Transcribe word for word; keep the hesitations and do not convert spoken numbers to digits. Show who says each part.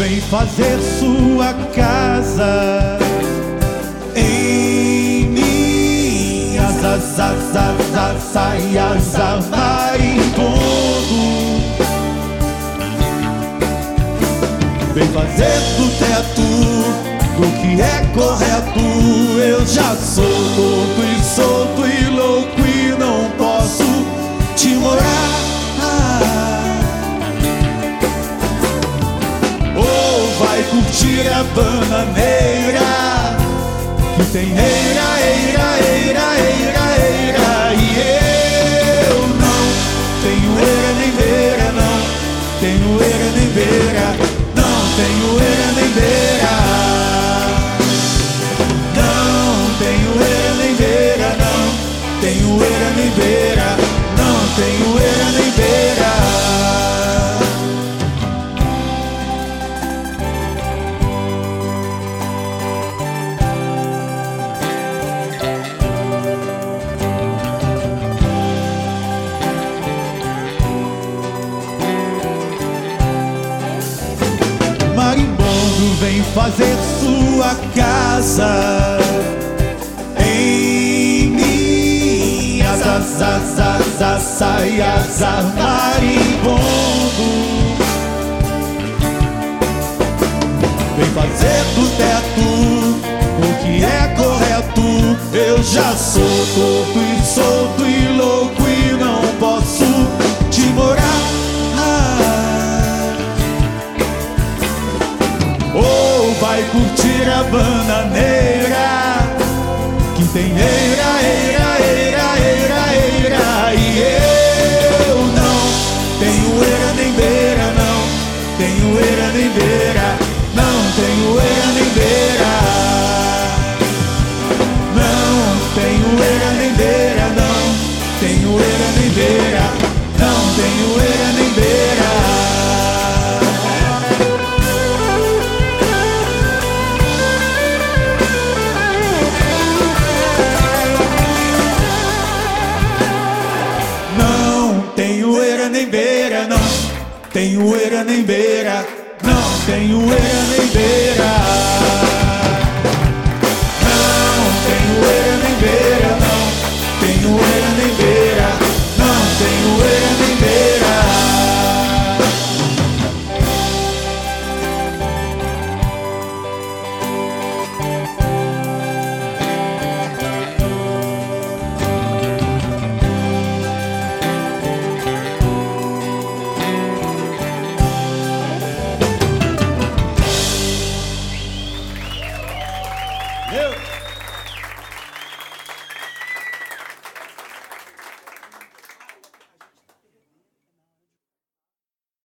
Speaker 1: vem fazer sua casa em minhas asas, asas, saias, marimbondo. Vem fazer do teto do que é correto. Eu já sou louco e solto e louco e não posso te morar. Ou vai curtir a bananeira, que tem eira, eira, eira, eira, eira. E eu não tenho eira nem beira, não tenho eira nem beira, não tenho eira nem beira, não tenho eira nem beira, não tenho eira nem beira, não tenho eira nem beira. Marimbondo vem fazer sua casa em minhas asas, asas, saias, marimbondo. Vem fazer do teto o que é correto. Eu já sou torto e solto e louco e não posso te morar. Ou vai curtir a bananeira, que tem eira, eira, eira, eira, eira. E eu não tenho eira nem beira, não tenho eira nem beira, não tenho eira nem beira, não tenho eira nem beira, não tenho eira nem beira, não tenho eira nem beira. Tenho eira nem beira, não tenho eira nem beira, não tenho eira nem beira, não tenho eira nem beira, não tenho eira nem beira, não tenho eira nem beira. Eu